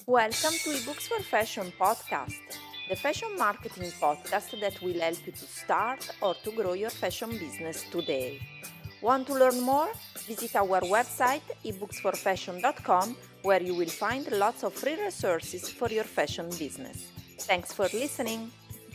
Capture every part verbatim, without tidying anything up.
Welcome to eBooks for Fashion podcast, the fashion marketing podcast that will help you to start or to grow your fashion business today. Want to learn more? Visit our website e books for fashion dot com, where you will find lots of free resources for your fashion business. Thanks for listening.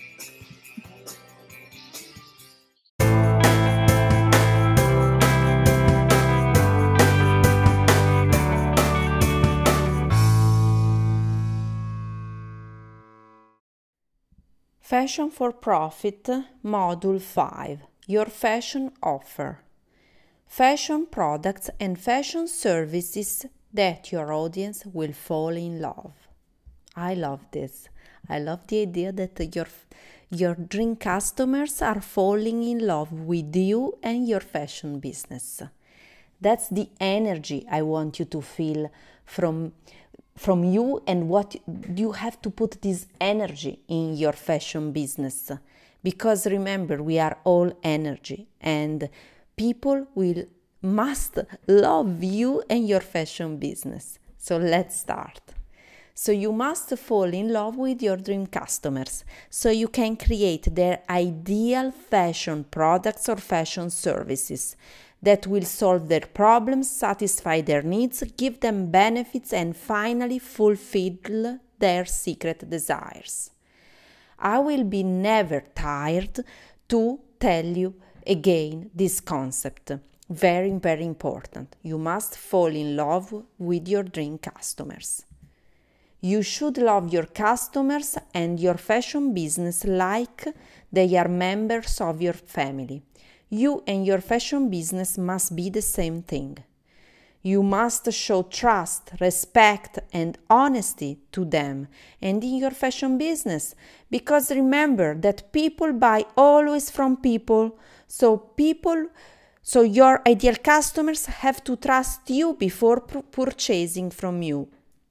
Fashion for Profit, Module five, Your Fashion Offer. Fashion products and fashion services that your audience will fall in love. I love this. I love the idea that your, your dream customers are falling in love with you and your fashion business. That's the energy I want you to feel from from you, and what you have to put this energy in your fashion business, because remember, we are all energy and people will must love you and your fashion business. So let's start. So you must fall in love with your dream customers so you can create their ideal fashion products or fashion services that will solve their problems, satisfy their needs, give them benefits, and finally fulfill their secret desires. I will be never tired to tell you again this concept. Very, very important. You must fall in love with your dream customers. You should love your customers and your fashion business like they are members of your family. You and your fashion business must be the same thing. You must show trust, respect, and honesty to them and in your fashion business, because remember that people buy always from people, so people, so your ideal customers have to trust you before pr- purchasing from you.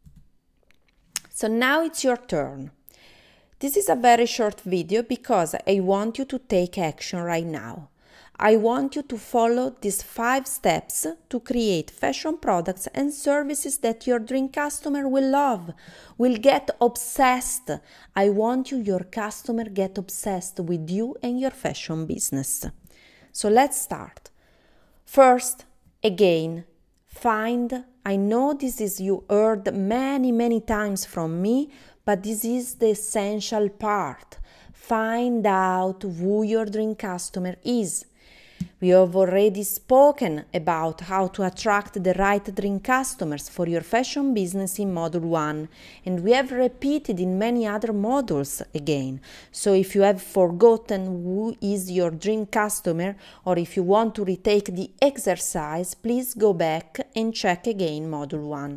So now it's your turn. This is a very short video because I want you to take action right now. I want you to follow these five steps to create fashion products and services that your dream customer will love, will get obsessed. I want you, your customer, get obsessed with you and your fashion business. So let's start. First, again, find, I know this is you heard many, many times from me, but this is the essential part. Find out who your dream customer is. We have already spoken about how to attract the right dream customers for your fashion business in Module one, and we have repeated in many other modules again. So if you have forgotten who is your dream customer, or if you want to retake the exercise, please go back and check again Module one.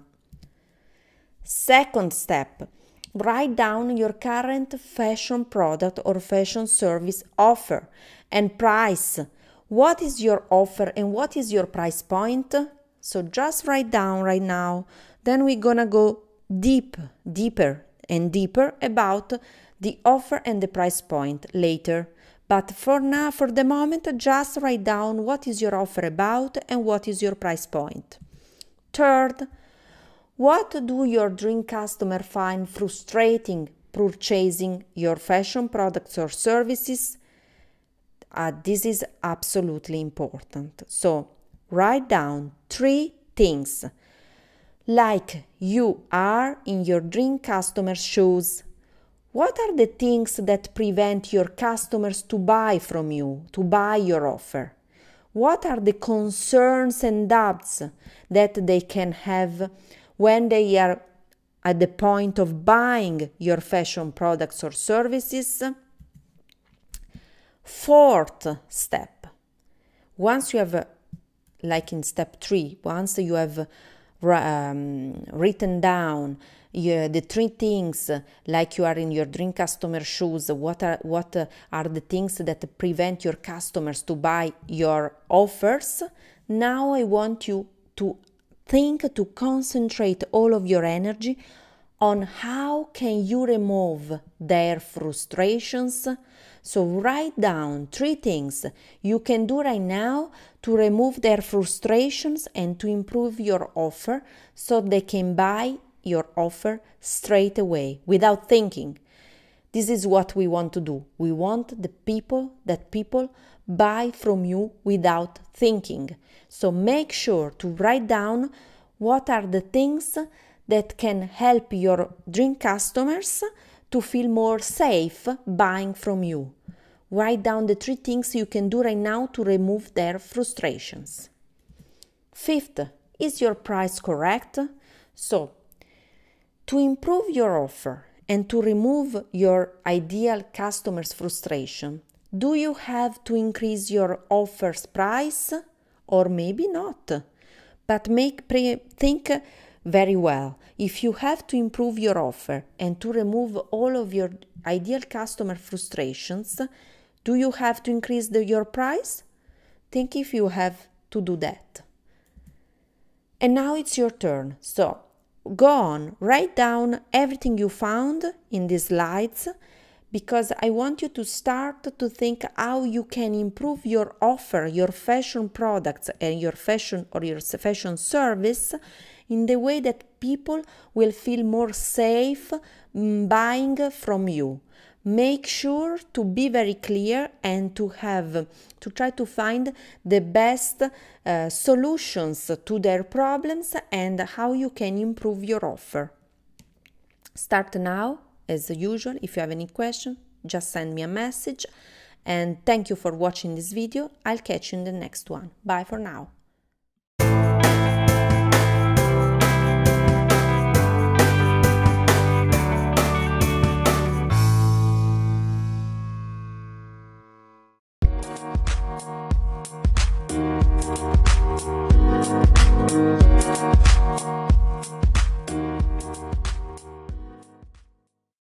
Second step, write down your current fashion product or fashion service offer and price. What is your offer and what is your price point? So just write down right now. Then we're gonna go deep, deeper and deeper about the offer and the price point later. But for now, for the moment, just write down what is your offer about and what is your price point. Third, what do your dream customer find frustrating purchasing your fashion products or services? Uh, this is absolutely important. So write down three things like you are in your dream customer's shoes. What are the things that prevent your customers to buy from you, to buy your offer? What are the concerns and doubts that they can have when they are at the point of buying your fashion products or services? Fourth step, once you have, like in step three, once you have um, written down uh, the three things, like you are in your dream customer shoes, what are what are the things that prevent your customers to buy your offers? Now I want you to think, to concentrate all of your energy on how can you remove their frustrations. So write down three things you can do right now to remove their frustrations and to improve your offer so they can buy your offer straight away, without thinking. This is what we want to do. We want the people that people buy from you without thinking. So make sure to write down what are the things that can help your dream customers to feel more safe buying from you. Write down the three things you can do right now to remove their frustrations. Fifth, is your price correct? So, to improve your offer and to remove your ideal customer's frustration, do you have to increase your offer's price? Or maybe not. But make pre- think very well. If you have to improve your offer and to remove all of your ideal customer frustrations, do you have to increase the, your price? Think if you have to do that. And now it's your turn. So go on, write down everything you found in these slides, because I want you to start to think how you can improve your offer, your fashion products and your fashion or your fashion service in the way that people will feel more safe buying from you. Make sure to be very clear and to have to try to find the best uh, solutions to their problems and how you can improve your offer. Start now, as usual. If you have any question, just send me a message. And thank you for watching this video. I'll catch you in the next one. Bye for now.